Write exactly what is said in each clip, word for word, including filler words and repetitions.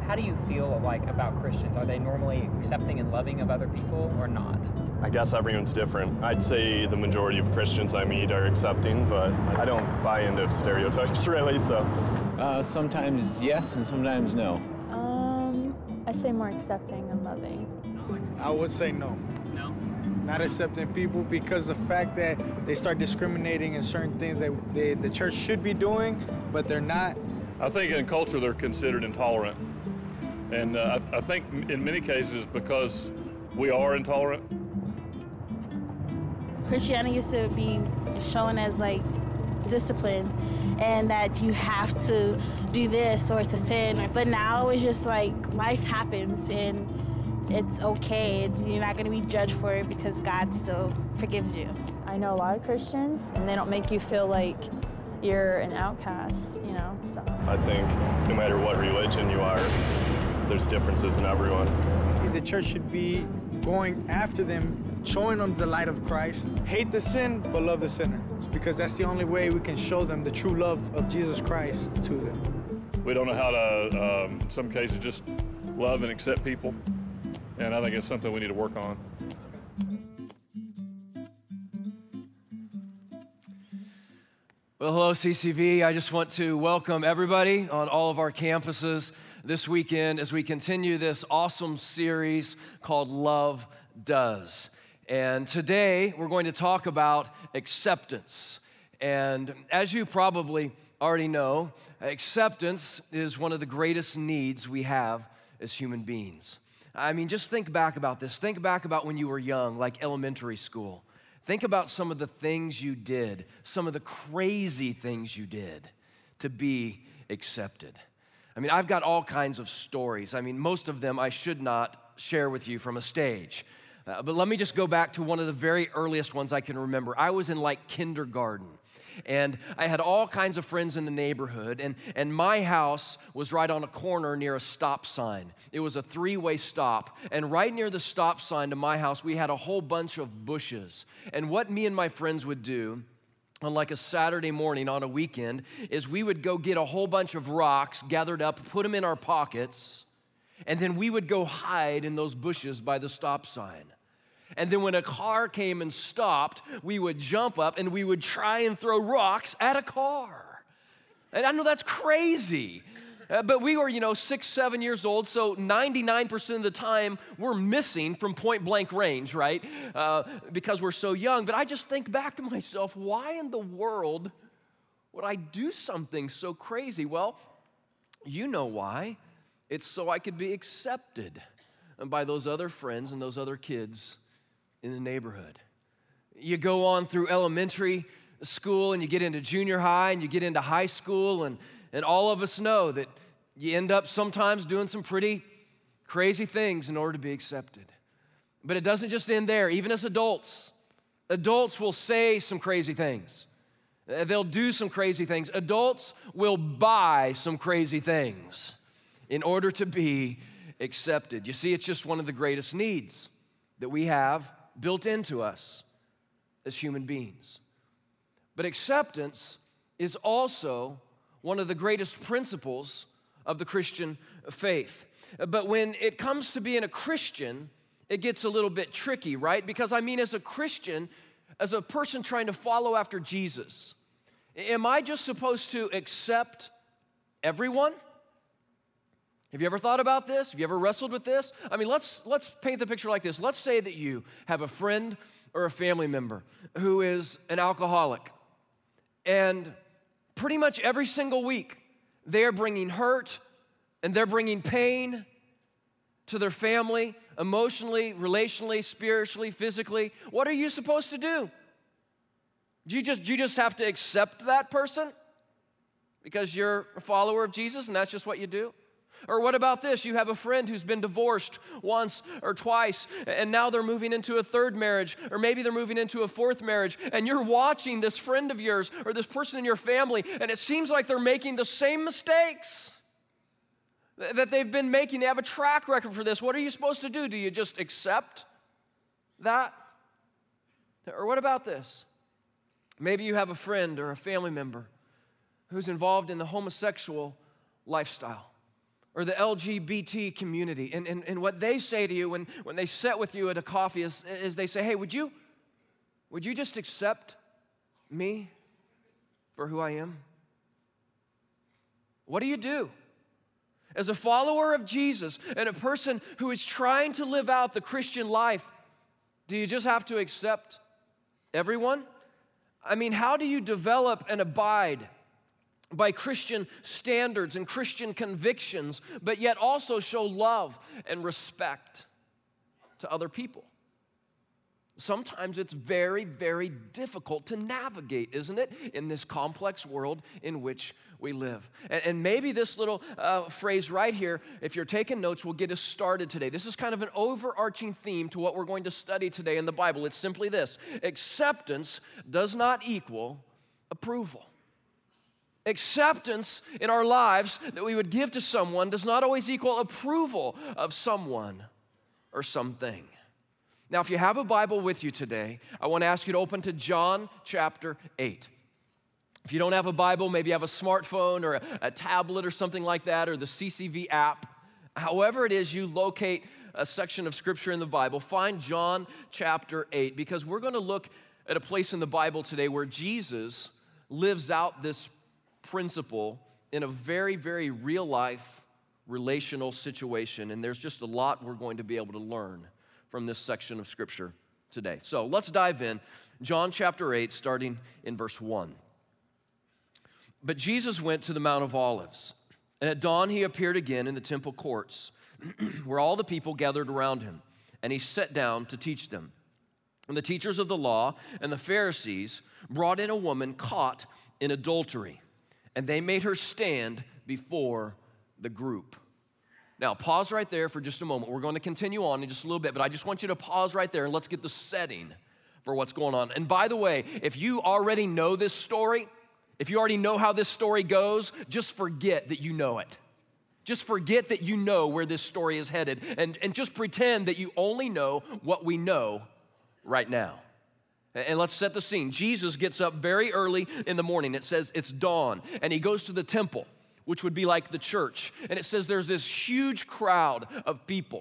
how do you feel like about Christians? Are they normally accepting and loving of other people or not? I guess everyone's different. I'd say the majority of Christians I meet are accepting, but I don't buy into stereotypes really, so. Uh, sometimes yes and sometimes no. Um, I say more accepting and loving. I would say no. No? Not accepting people because the fact that they start discriminating in certain things that they, the church should be doing, but they're not. I think in culture they're considered intolerant. And uh, I, I think in many cases because we are intolerant. Christianity used to be shown as like discipline and that you have to do this or it's a sin. But now it's just like life happens and it's okay. It's, you're not going to be judged for it because God still forgives you. I know a lot of Christians, and they don't make you feel like you're an outcast, you know, so. I think no matter what religion you are, there's differences in everyone. The church should be going after them, showing them the light of Christ. Hate the sin, but love the sinner. It's because that's the only way we can show them the true love of Jesus Christ to them. We don't know how to, um, in some cases, just love and accept people. And I think it's something we need to work on. Well, hello, C C V. I just want to welcome everybody on all of our campuses this weekend as we continue this awesome series called Love Does. And today we're going to talk about acceptance. And as you probably already know, acceptance is one of the greatest needs we have as human beings. I mean, just think back about this. Think back about when you were young, like elementary school. Think about some of the things you did, some of the crazy things you did to be accepted. I mean, I've got all kinds of stories. I mean, most of them I should not share with you from a stage. Uh, but let me just go back to one of the very earliest ones I can remember. I was in like kindergarten. And I had all kinds of friends in the neighborhood, and, and my house was right on a corner near a stop sign. It was a three-way stop, and right near the stop sign to my house, we had a whole bunch of bushes. And what me and my friends would do on like a Saturday morning on a weekend is we would go get a whole bunch of rocks gathered up, put them in our pockets, and then we would go hide in those bushes by the stop sign. And then when a car came and stopped, we would jump up and we would try and throw rocks at a car. And I know that's crazy, uh, but we were, you know, six, seven years old, so ninety-nine percent of the time we're missing from point blank range, right? Uh, because we're so young. But I just think back to myself, why in the world would I do something so crazy? Well, you know why. It's so I could be accepted by those other friends and those other kids in the neighborhood. You go on through elementary school and you get into junior high and you get into high school, and, and all of us know that you end up sometimes doing some pretty crazy things in order to be accepted. But it doesn't just end there. Even as adults, adults will say some crazy things. They'll do some crazy things. Adults will buy some crazy things in order to be accepted. You see, it's just one of the greatest needs that we have built into us as human beings. But acceptance is also one of the greatest principles of the Christian faith. But when it comes to being a Christian, it gets a little bit tricky, right? Because I mean, as a Christian, as a person trying to follow after Jesus, am I just supposed to accept everyone? Have you ever thought about this? Have you ever wrestled with this? I mean, let's let's paint the picture like this. Let's say that you have a friend or a family member who is an alcoholic, and pretty much every single week, they're bringing hurt and they're bringing pain to their family, emotionally, relationally, spiritually, physically. What are you supposed to do? Do you just, do you just have to accept that person because you're a follower of Jesus and that's just what you do? Or what about this? You have a friend who's been divorced once or twice, and now they're moving into a third marriage, or maybe they're moving into a fourth marriage, and you're watching this friend of yours or this person in your family, and it seems like they're making the same mistakes that they've been making. They have a track record for this. What are you supposed to do? Do you just accept that? Or what about this? Maybe you have a friend or a family member who's involved in the homosexual lifestyle. or the L G B T community. And, and, and what they say to you when, when they sit with you at a coffee is, is they say, hey, would you, would you just accept me for who I am? What do you do? As a follower of Jesus and a person who is trying to live out the Christian life, do you just have to accept everyone? I mean, how do you develop and abide by Christian standards and Christian convictions, but yet also show love and respect to other people? Sometimes it's very, very difficult to navigate, isn't it, in this complex world in which we live. And, and maybe this little uh, phrase right here, if you're taking notes, will get us started today. This is kind of an overarching theme to what we're going to study today in the Bible. It's simply this: acceptance does not equal approval. Acceptance in our lives that we would give to someone does not always equal approval of someone or something. Now, if you have a Bible with you today, I want to ask you to open to John chapter eight. If you don't have a Bible, maybe you have a smartphone or a, a tablet or something like that, or the C C V app. However it is you locate a section of Scripture in the Bible, find John chapter eight, because we're going to look at a place in the Bible today where Jesus lives out this principle in a very, very real life relational situation. And there's just a lot we're going to be able to learn from this section of Scripture today. So let's dive in. John chapter eight, starting in verse one. But Jesus went to the Mount of Olives, and at dawn he appeared again in the temple courts, where all the people gathered around him, and he sat down to teach them. And the teachers of the law and the Pharisees brought in a woman caught in adultery, and they made her stand before the group. Now, pause right there for just a moment. We're going to continue on in just a little bit, but I just want you to pause right there and let's get the setting for what's going on. And by the way, if you already know this story, if you already know how this story goes, just forget that you know it. Just forget that you know where this story is headed, and, and just pretend that you only know what we know right now. And let's set the scene. Jesus gets up very early in the morning. It says it's dawn, and he goes to the temple, which would be like the church. And it says there's this huge crowd of people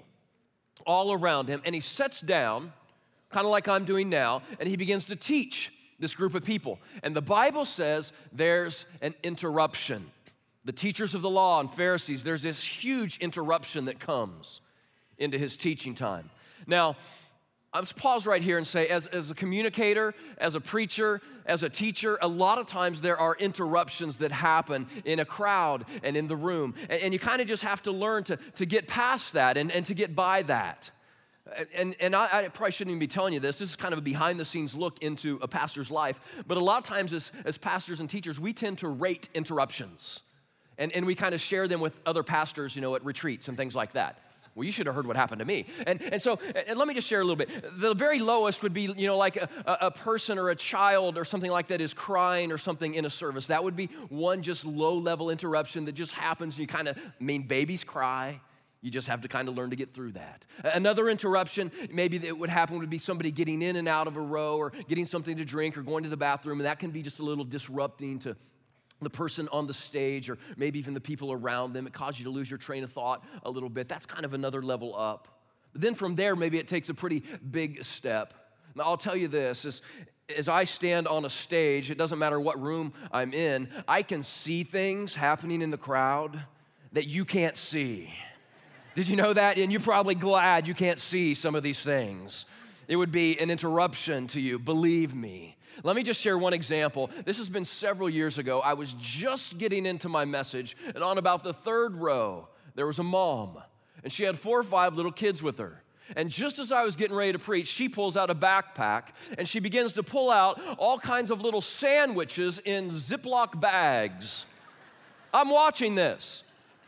all around him, and he sits down, kind of like I'm doing now, and he begins to teach this group of people. And the Bible says there's an interruption. The teachers of the law and Pharisees, there's this huge interruption that comes into his teaching time. Now, let's pause right here and say, as, as a communicator, as a preacher, as a teacher, a lot of times there are interruptions that happen in a crowd and in the room. And, and you kind of just have to learn to, to get past that and, and to get by that. And, and I, I probably shouldn't even be telling you this. This is kind of a behind-the-scenes look into a pastor's life. But a lot of times as, as pastors and teachers, we tend to rate interruptions. And, and we kind of share them with other pastors, you know, at retreats and things like that. Well, you should have heard what happened to me. And, and so, and let me just share a little bit. The very lowest would be, you know, like a, a person or a child or something like that is crying or something in a service. That would be one just low-level interruption that just happens. And you kind of, I mean, babies cry. You just have to kind of learn to get through that. Another interruption maybe that would happen would be somebody getting in and out of a row or getting something to drink or going to the bathroom. And that can be just a little disrupting to the person on the stage or maybe even the people around them. It causes you to lose your train of thought a little bit. That's kind of another level up. But then from there, maybe it takes a pretty big step. Now, I'll tell you this, as, as I stand on a stage, it doesn't matter what room I'm in, I can see things happening in the crowd that you can't see. Did you know that? And you're probably glad you can't see some of these things. It would be an interruption to you, believe me. Let me just share one example. This has been several years ago. I was just getting into my message, and on about the third row, there was a mom, and she had four or five little kids with her. And just as I was getting ready to preach, she pulls out a backpack, and she begins to pull out all kinds of little sandwiches in Ziploc bags. I'm watching this.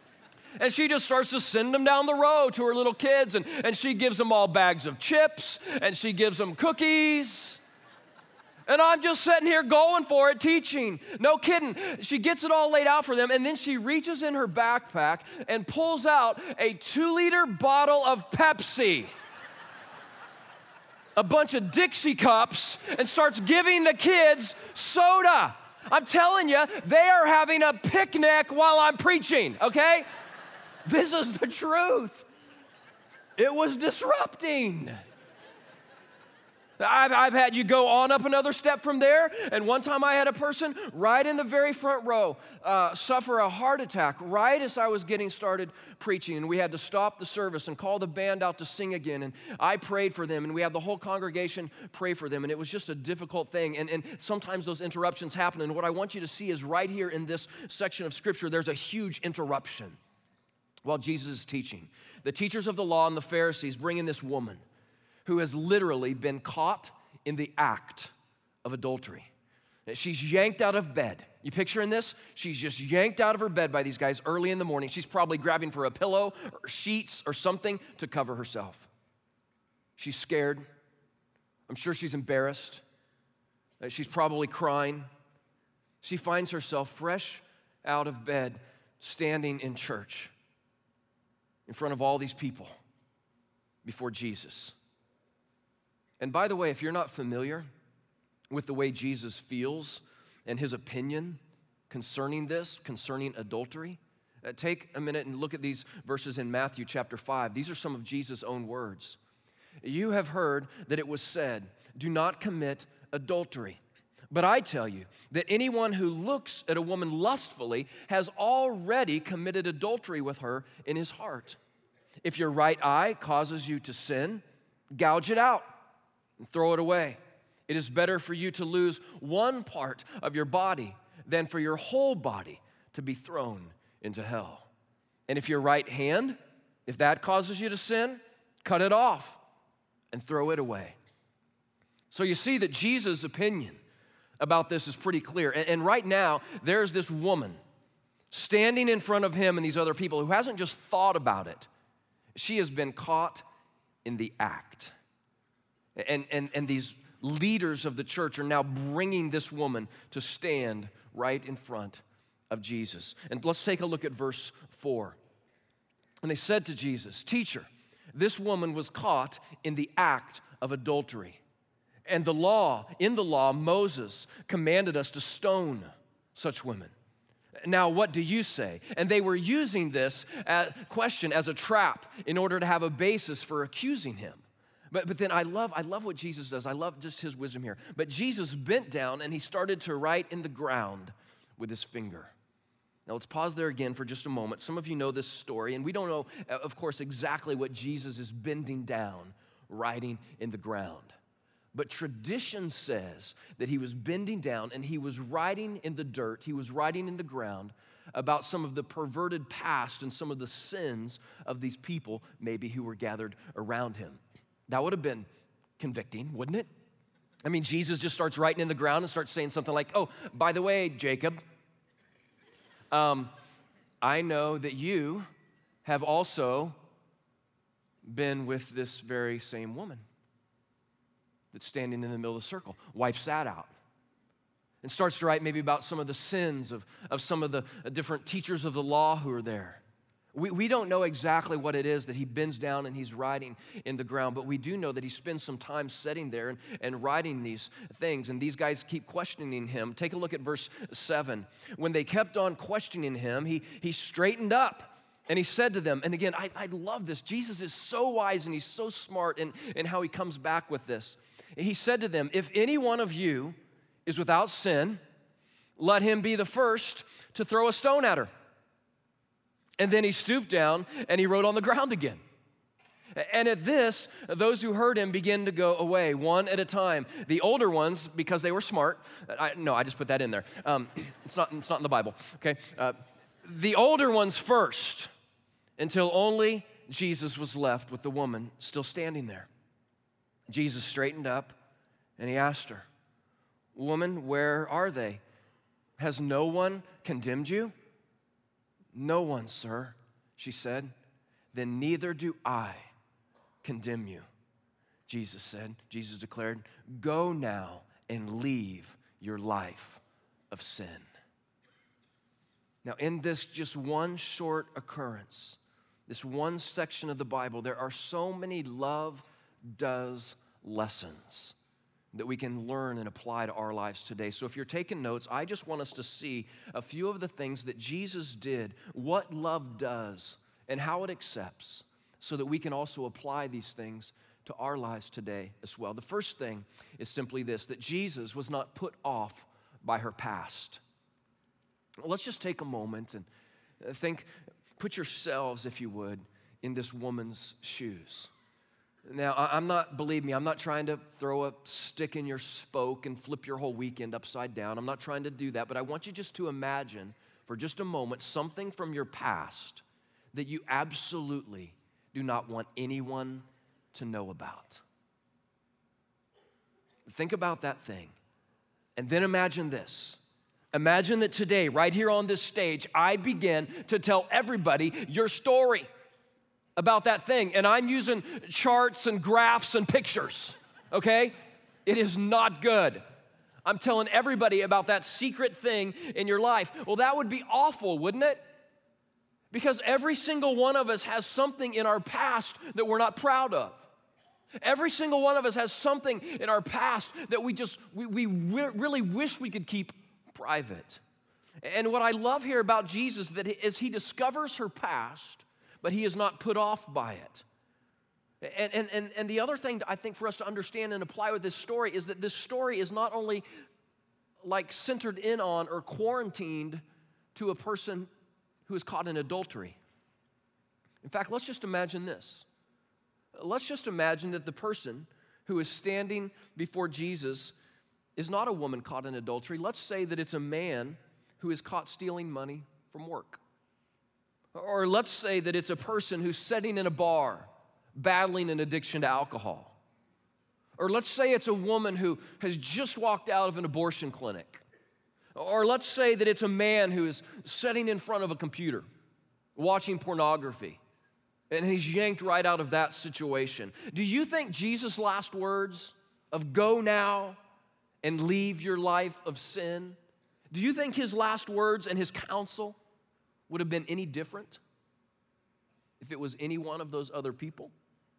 And she just starts to send them down the row to her little kids, and, and she gives them all bags of chips, and she gives them cookies. And I'm just sitting here going for it, teaching. No kidding. She gets it all laid out for them, and then she reaches in her backpack and pulls out a two-liter bottle of Pepsi, a bunch of Dixie cups, and starts giving the kids soda. I'm telling you, they are having a picnic while I'm preaching, okay? This is the truth. It was disrupting. I've, I've had you go on up another step from there, and one time I had a person right in the very front row uh, suffer a heart attack right as I was getting started preaching, and we had to stop the service and call the band out to sing again, and I prayed for them, and we had the whole congregation pray for them, and it was just a difficult thing, and, and sometimes those interruptions happen, and what I want you to see is right here in this section of Scripture, there's a huge interruption while Jesus is teaching. The teachers of the law and the Pharisees bring in this woman who has literally been caught in the act of adultery. She's yanked out of bed. You picturing this? She's just yanked out of her bed by these guys early in the morning. She's probably grabbing for a pillow or sheets or something to cover herself. She's scared. I'm sure she's embarrassed. She's probably crying. She finds herself fresh out of bed, standing in church in front of all these people before Jesus. And by the way, if you're not familiar with the way Jesus feels and his opinion concerning this, concerning adultery, uh, take a minute and look at these verses in Matthew chapter five. These are some of Jesus' own words. You have heard that it was said, do not commit adultery. But I tell you that anyone who looks at a woman lustfully has already committed adultery with her in his heart. If your right eye causes you to sin, gouge it out and throw it away. It is better for you to lose one part of your body than for your whole body to be thrown into hell. And if your right hand, if that causes you to sin, cut it off and throw it away. So you see that Jesus' opinion about this is pretty clear. And, and right now, there's this woman standing in front of him and these other people who hasn't just thought about it. She has been caught in the act. And, and, and these leaders of the church are now bringing this woman to stand right in front of Jesus. And let's take a look at verse four. And they said to Jesus, "Teacher, this woman was caught in the act of adultery. And the law, in the law, Moses commanded us to stone such women. Now, what do you say?" And they were using this question as a trap in order to have a basis for accusing him. But, but then I love, I love what Jesus does. I love just his wisdom here. But Jesus bent down and he started to write in the ground with his finger. Now let's pause there again for just a moment. Some of you know this story, and we don't know, of course, exactly what Jesus is bending down, writing in the ground. But tradition says that he was bending down and he was writing in the dirt, he was writing in the ground about some of the perverted past and some of the sins of these people, maybe who were gathered around him. That would have been convicting, wouldn't it? I mean, Jesus just starts writing in the ground and starts saying something like, "Oh, by the way, Jacob, um, I know that you have also been with this very same woman that's standing in the middle of the circle. Wipe that out." And starts to write maybe about some of the sins of, of some of the different teachers of the law who are there. We, we don't know exactly what it is that he bends down and he's writing in the ground, but we do know that he spends some time sitting there and, and writing these things, and these guys keep questioning him. Take a look at verse seven. When they kept on questioning him, he, he straightened up and he said to them, and again, I, I love this. Jesus is so wise and he's so smart in, in how he comes back with this. He said to them, "If any one of you is without sin, let him be the first to throw a stone at her." And then he stooped down and he wrote on the ground again. And at this, those who heard him began to go away, one at a time. The older ones, because they were smart, I, no, I just put that in there. Um, it's not, it's not in the Bible, okay? Uh, the older ones first, until only Jesus was left with the woman still standing there. Jesus straightened up and he asked her, "Woman, where are they? Has no one condemned you?" "No one, sir," she said. "Then neither do I condemn you," Jesus said. Jesus declared, "Go now and leave your life of sin." Now, in this just one short occurrence, this one section of the Bible, there are so many love does lessons that we can learn and apply to our lives today. So if you're taking notes, I just want us to see a few of the things that Jesus did, what love does and how it accepts so that we can also apply these things to our lives today as well. The first thing is simply this, that Jesus was not put off by her past. Let's just take a moment and think, put yourselves, if you would, in this woman's shoes. Now, I'm not, believe me, I'm not trying to throw a stick in your spoke and flip your whole weekend upside down. I'm not trying to do that, but I want you just to imagine for just a moment something from your past that you absolutely do not want anyone to know about. Think about that thing, and then imagine this. Imagine that today, right here on this stage, I begin to tell everybody your story about that thing, and I'm using charts and graphs and pictures, okay? It is not good. I'm telling everybody about that secret thing in your life. Well, that would be awful, wouldn't it? Because every single one of us has something in our past that we're not proud of. Every single one of us has something in our past that we just, we, we really wish we could keep private. And what I love here about Jesus that is he discovers her past, but he is not put off by it. And, and, and, and the other thing I think for us to understand and apply with this story is that this story is not only like centered in on or quarantined to a person who is caught in adultery. In fact, let's just imagine this. Let's just imagine that the person who is standing before Jesus is not a woman caught in adultery. Let's say that it's a man who is caught stealing money from work. Or let's say that it's a person who's sitting in a bar battling an addiction to alcohol. Or let's say it's a woman who has just walked out of an abortion clinic. Or let's say that it's a man who is sitting in front of a computer watching pornography and he's yanked right out of that situation. Do you think Jesus' last words of go now and leave your life of sin, do you think his last words and his counsel would have been any different if it was any one of those other people?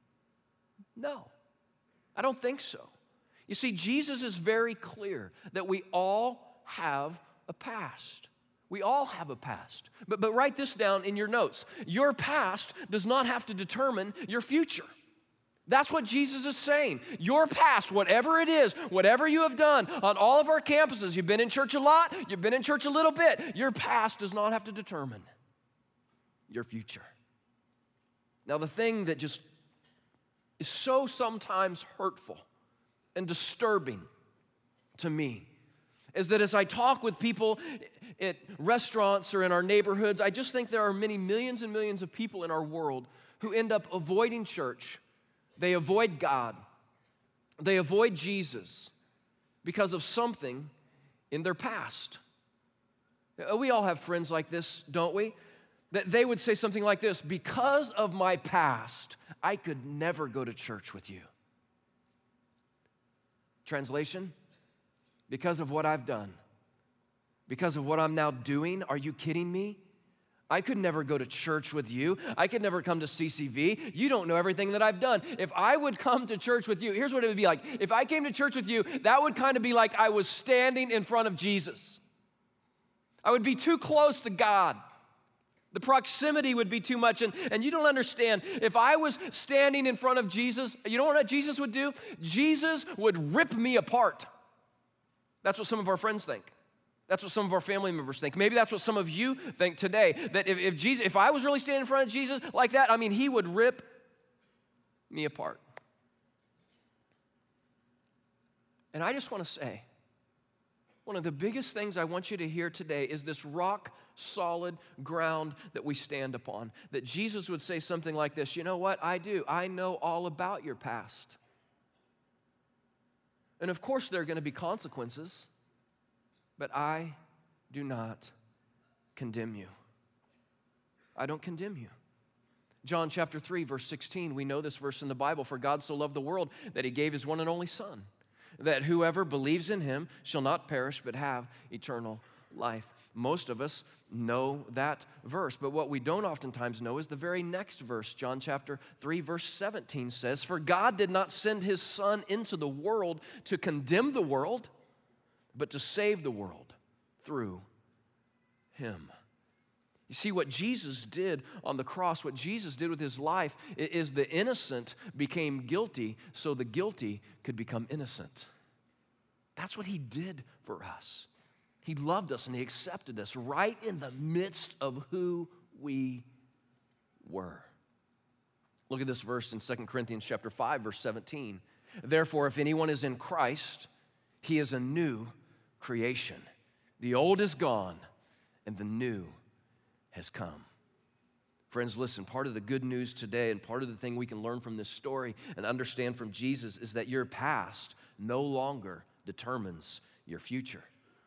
No, I don't think so. You see, Jesus is very clear that we all have a past. We all have a past. But, but write this down in your notes. Your past does not have to determine your future. That's what Jesus is saying. Your past, whatever it is, whatever you have done on all of our campuses, you've been in church a lot, you've been in church a little bit, your past does not have to determine your future. Now, the thing that just is so sometimes hurtful and disturbing to me is that as I talk with people at restaurants or in our neighborhoods, I just think there are many millions and millions of people in our world who end up avoiding church. They avoid God. They avoid Jesus because of something in their past. We all have friends like this, don't we? That they would say something like this: because of my past, I could never go to church with you. Translation: because of what I've done, because of what I'm now doing, are you kidding me? I could never go to church with you. I could never come to C C V. You don't know everything that I've done. If I would come to church with you, here's what it would be like. If I came to church with you, that would kind of be like I was standing in front of Jesus. I would be too close to God. The proximity would be too much, and, and you don't understand. If I was standing in front of Jesus, you know what Jesus would do? Jesus would rip me apart. That's what some of our friends think. That's what some of our family members think. Maybe that's what some of you think today, that if, if Jesus, if I was really standing in front of Jesus like that, I mean, he would rip me apart. And I just want to say, one of the biggest things I want you to hear today is this rock solid ground that we stand upon. That Jesus would say something like this: you know what? I do. I know all about your past. And of course there are going to be consequences, but I do not condemn you. I don't condemn you. John chapter three, verse sixteen, we know this verse in the Bible. For God so loved the world that he gave his one and only Son, that whoever believes in him shall not perish but have eternal life. Most of us know that verse, but what we don't oftentimes know is the very next verse. John chapter three, verse seventeen says, for God did not send his Son into the world to condemn the world, but to save the world through him. You see, what Jesus did on the cross, what Jesus did with his life, is the innocent became guilty so the guilty could become innocent. That's what he did for us. He loved us and he accepted us right in the midst of who we were. Look at this verse in Second Corinthians chapter five, verse seventeen. Therefore, if anyone is in Christ, he is a new creation. The old is gone and the new has come. Friends, listen, part of the good news today and part of the thing we can learn from this story and understand from Jesus is that your past no longer determines your future.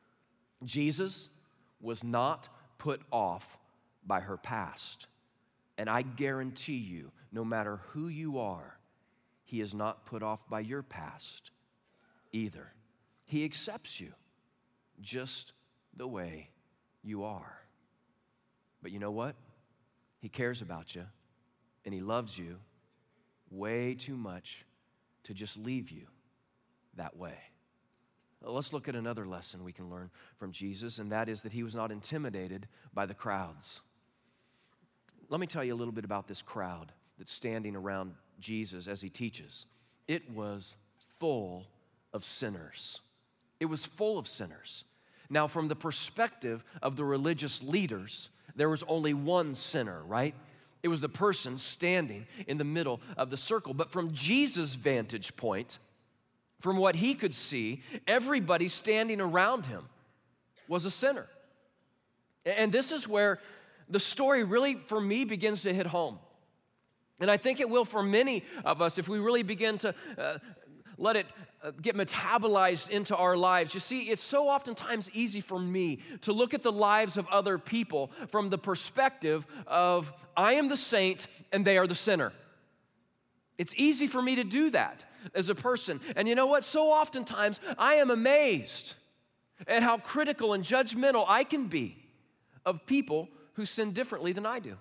Jesus was not put off by her past. And I guarantee you, no matter who you are, he is not put off by your past either. He accepts you just the way you are. But you know what? He cares about you and he loves you way too much to just leave you that way. Let's look at another lesson we can learn from Jesus, and that is that he was not intimidated by the crowds. Let me tell you a little bit about this crowd that's standing around Jesus as he teaches. It was full of sinners. It was full of sinners. Now, from the perspective of the religious leaders, there was only one sinner, right? It was the person standing in the middle of the circle. But from Jesus' vantage point, from what he could see, everybody standing around him was a sinner. And this is where the story really, for me, begins to hit home. And I think it will for many of us if we really begin to uh, let it uh, get metabolized into our lives. You see, it's so oftentimes easy for me to look at the lives of other people from the perspective of, I am the saint and they are the sinner. It's easy for me to do that as a person. And you know what? So oftentimes I am amazed at how critical and judgmental I can be of people who sin differently than I do.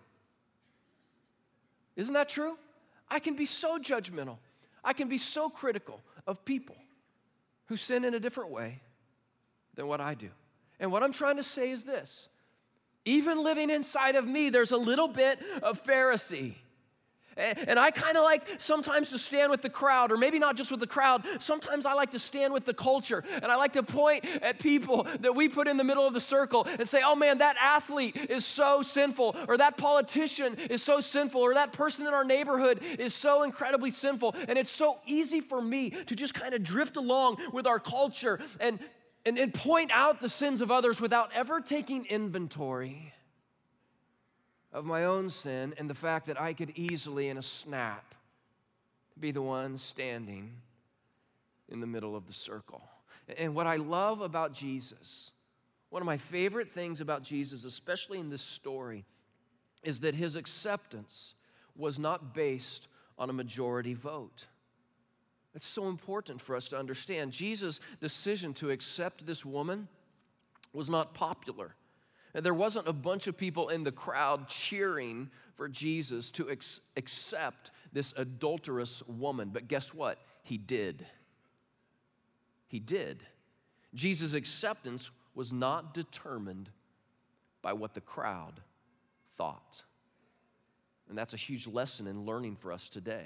Isn't that true? I can be so judgmental. I can be so critical of people who sin in a different way than what I do. And what I'm trying to say is this. Even living inside of me, there's a little bit of Pharisee. And I kind of like sometimes to stand with the crowd, or maybe not just with the crowd. Sometimes I like to stand with the culture, and I like to point at people that we put in the middle of the circle and say, oh man, that athlete is so sinful, or that politician is so sinful, or that person in our neighborhood is so incredibly sinful. And it's so easy for me to just kind of drift along with our culture and, and, and point out the sins of others without ever taking inventory of my own sin and the fact that I could easily, in a snap, be the one standing in the middle of the circle. And what I love about Jesus, one of my favorite things about Jesus, especially in this story, is that his acceptance was not based on a majority vote. It's so important for us to understand. Jesus' decision to accept this woman was not popular. And there wasn't a bunch of people in the crowd cheering for Jesus to ex- accept this adulterous woman. But guess what? He did. He did. Jesus' acceptance was not determined by what the crowd thought. And that's a huge lesson in learning for us today.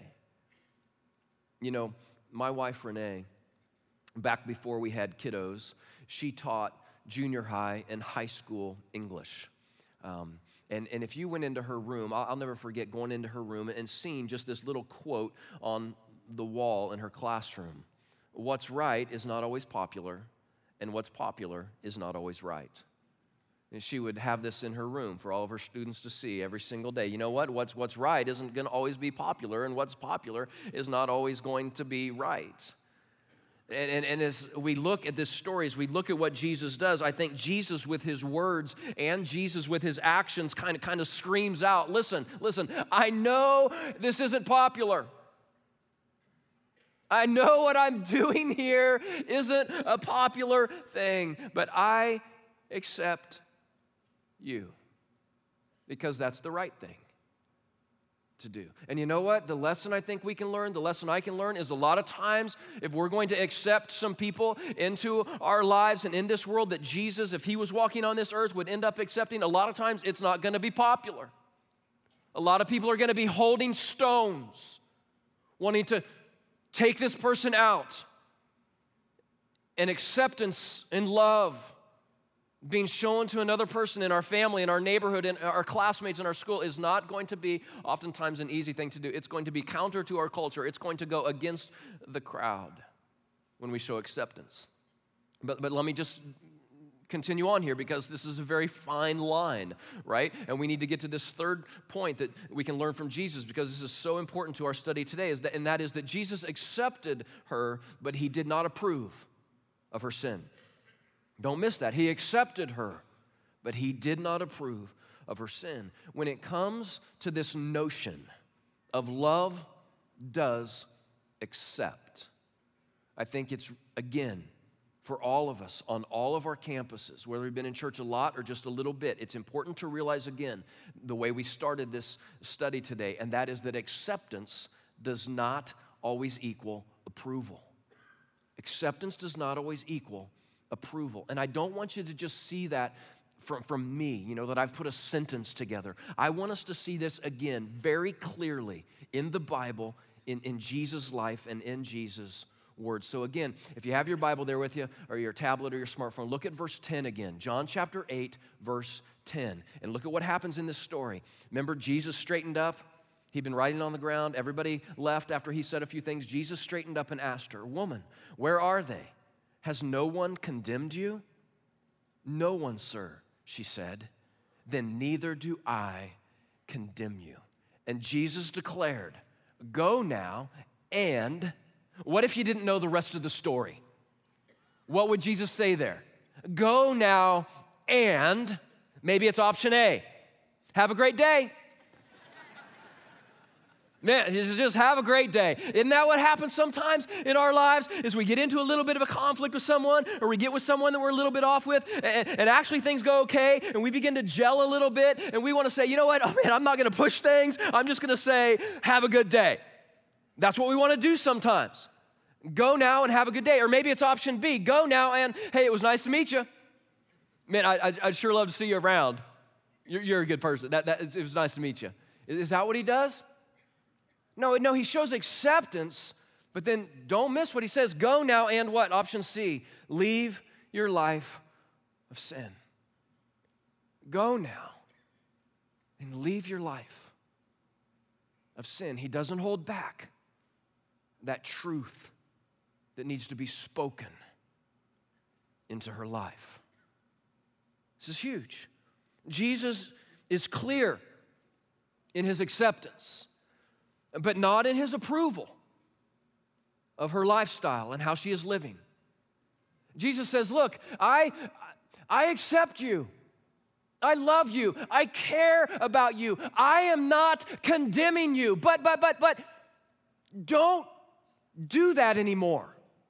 You know, my wife Renee, back before we had kiddos, she taught junior high and high school English. Um, and, and if you went into her room, I'll, I'll never forget going into her room and seeing just this little quote on the wall in her classroom. What's right is not always popular, and what's popular is not always right. And she would have this in her room for all of her students to see every single day. You know what? What's, what's right isn't going to always be popular, and what's popular is not always going to be right. And, and, and as we look at this story, as we look at what Jesus does, I think Jesus with his words and Jesus with his actions kind of, kind of screams out, listen, listen, I know this isn't popular. I know what I'm doing here isn't a popular thing, but I accept you because that's the right thing. to do. And you know what? The lesson I think we can learn, the lesson I can learn is a lot of times if we're going to accept some people into our lives and in this world that Jesus, if he was walking on this earth, would end up accepting, a lot of times it's not going to be popular. A lot of people are going to be holding stones, wanting to take this person out. And acceptance and love being shown to another person in our family, in our neighborhood, in our classmates in our school is not going to be oftentimes an easy thing to do. It's going to be counter to our culture. It's going to go against the crowd when we show acceptance. But, but let me just continue on here because this is a very fine line, right? And we need to get to this third point that we can learn from Jesus because this is so important to our study today, is that, and that is that Jesus accepted her, but he did not approve of her sin. Don't miss that. He accepted her, but he did not approve of her sin. When it comes to this notion of love does accept, I think it's, again, for all of us on all of our campuses, whether we've been in church a lot or just a little bit, it's important to realize again the way we started this study today, and that is that acceptance does not always equal approval. Acceptance does not always equal approval. And I don't want you to just see that from, from me, you know, that I've put a sentence together. I want us to see this again very clearly in the Bible, in, in Jesus' life and in Jesus' words. So again, if you have your Bible there with you or your tablet or your smartphone, look at verse ten again. John chapter eight, verse ten. And look at what happens in this story. Remember, Jesus straightened up. He'd been writing on the ground. Everybody left after he said a few things. Jesus straightened up and asked her, "Woman, where are they? Has no one condemned you?" "No one, sir," she said. "Then neither do I condemn you." And Jesus declared, "Go now and..." What if you didn't know the rest of the story? What would Jesus say there? "Go now and..." Maybe it's option A. "Have a great day." Man, just have a great day. Isn't that what happens sometimes in our lives? Is we get into a little bit of a conflict with someone, or we get with someone that we're a little bit off with, and, and actually things go okay, and we begin to gel a little bit, and we want to say, you know what? Oh man, I'm not going to push things. I'm just going to say, have a good day. That's what we want to do sometimes. Go now and have a good day. Or maybe it's option B. Go now and, hey, it was nice to meet you. Man, I, I, I'd sure love to see you around. You're, you're a good person. That, that, it was nice to meet you. Is that what he does? No, no, he shows acceptance, but then don't miss what he says. Go now and what? Option C, leave your life of sin. Go now and leave your life of sin. He doesn't hold back that truth that needs to be spoken into her life. This is huge. Jesus is clear in his acceptance, but not in his approval of her lifestyle and how she is living. Jesus says, look, I, I accept you. I love you. I care about you. I am not condemning you. But, but, but, but, don't do that anymore.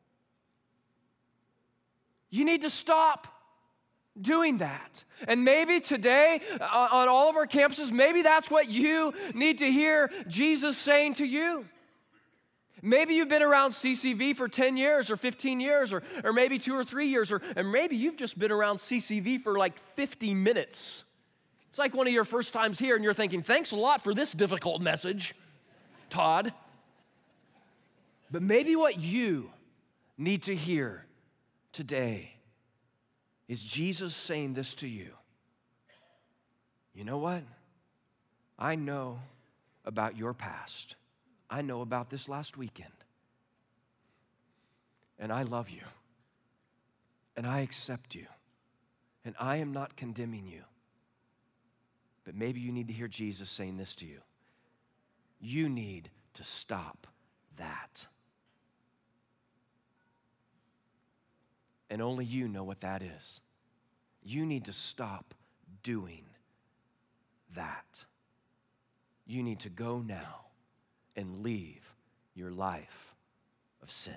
You need to stop doing that. And maybe today on all of our campuses, maybe that's what you need to hear Jesus saying to you. Maybe you've been around C C V for ten years or fifteen years or, or maybe two or three years, or and maybe you've just been around C C V for like fifty minutes. It's like one of your first times here and you're thinking, thanks a lot for this difficult message, Todd. But maybe what you need to hear today is Jesus saying this to you. You know what? I know about your past. I know about this last weekend. And I love you. And I accept you. And I am not condemning you. But maybe you need to hear Jesus saying this to you. You need to stop that. And only you know what that is. You need to stop doing that. You need to go now and leave your life of sin.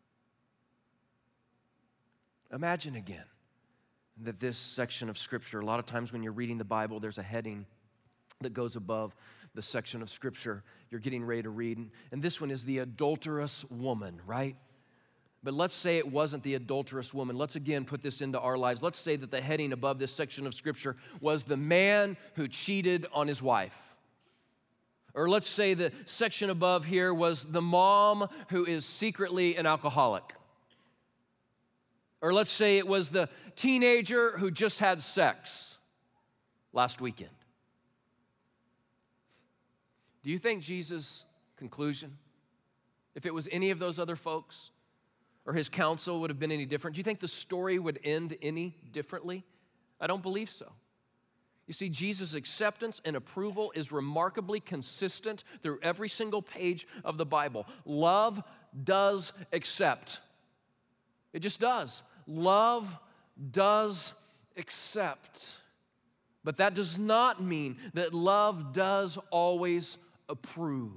Imagine again that this section of Scripture, a lot of times when you're reading the Bible, there's a heading that goes above the section of Scripture you're getting ready to read. And this one is the adulterous woman, right? But let's say it wasn't the adulterous woman. Let's again put this into our lives. Let's say that the heading above this section of Scripture was the man who cheated on his wife. Or let's say the section above here was the mom who is secretly an alcoholic. Or let's say it was the teenager who just had sex last weekend. Do you think Jesus' conclusion, if it was any of those other folks, or his counsel would have been any different? Do you think the story would end any differently? I don't believe so. You see, Jesus' acceptance and approval is remarkably consistent through every single page of the Bible. Love does accept. It just does. Love does accept. But that does not mean that love does always approve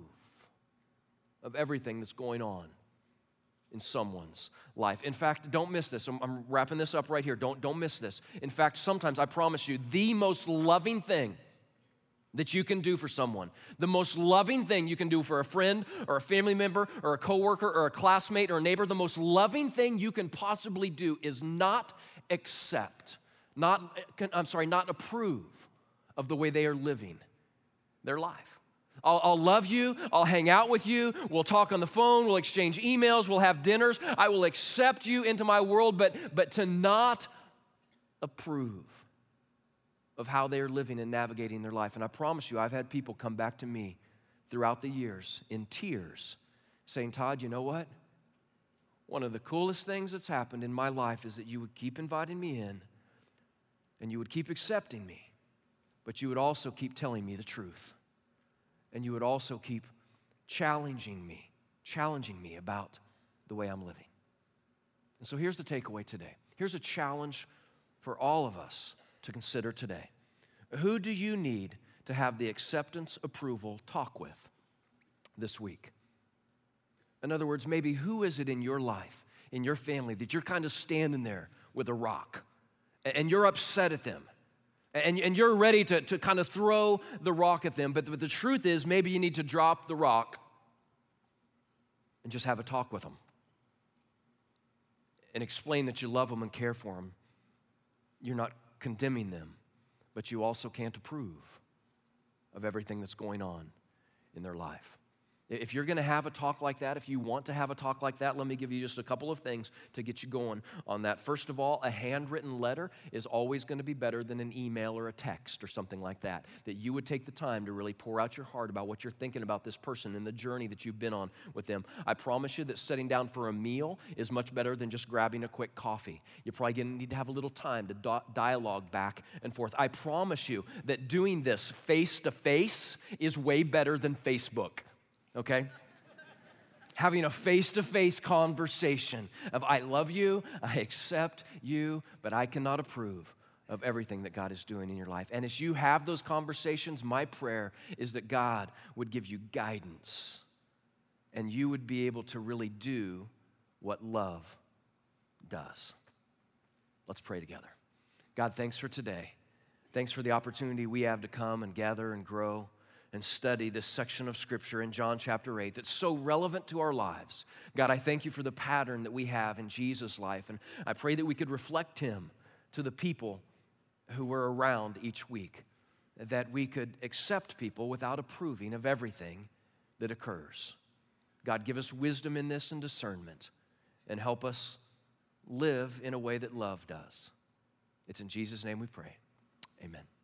of everything that's going on in someone's life. In fact, don't miss this. I'm, I'm wrapping this up right here. Don't, don't miss this. In fact, sometimes, I promise you, the most loving thing that you can do for someone, the most loving thing you can do for a friend or a family member or a coworker or a classmate or a neighbor, the most loving thing you can possibly do is not accept, not, I'm sorry, not approve of the way they are living their life. I'll, I'll love you, I'll hang out with you, we'll talk on the phone, we'll exchange emails, we'll have dinners, I will accept you into my world, but, but to not approve of how they are living and navigating their life. And I promise you, I've had people come back to me throughout the years in tears saying, Todd, you know what? One of the coolest things that's happened in my life is that you would keep inviting me in and you would keep accepting me, but you would also keep telling me the truth. And you would also keep challenging me, challenging me about the way I'm living. And so here's the takeaway today. Here's a challenge for all of us to consider today. Who do you need to have the acceptance, approval talk with this week? In other words, maybe who is it in your life, in your family, that you're kind of standing there with a rock and you're upset at them? And, and you're ready to, to kind of throw the rock at them, but, but the truth is maybe you need to drop the rock and just have a talk with them and explain that you love them and care for them. You're not condemning them, but you also can't approve of everything that's going on in their life. If you're going to have a talk like that, if you want to have a talk like that, let me give you just a couple of things to get you going on that. First of all, a handwritten letter is always going to be better than an email or a text or something like that. That you would take the time to really pour out your heart about what you're thinking about this person and the journey that you've been on with them. I promise you that sitting down for a meal is much better than just grabbing a quick coffee. You're probably going to need to have a little time to do- dialogue back and forth. I promise you that doing this face-to-face is way better than Facebook. Okay? Having a face-to-face conversation of I love you, I accept you, but I cannot approve of everything that God is doing in your life. And as you have those conversations, my prayer is that God would give you guidance and you would be able to really do what love does. Let's pray together. God, thanks for today. Thanks for the opportunity we have to come and gather and grow and study this section of Scripture in John chapter eight that's so relevant to our lives. God, I thank you for the pattern that we have in Jesus' life, and I pray that we could reflect him to the people who were around each week, that we could accept people without approving of everything that occurs. God, give us wisdom in this and discernment, and help us live in a way that love does. It's in Jesus' name we pray. Amen.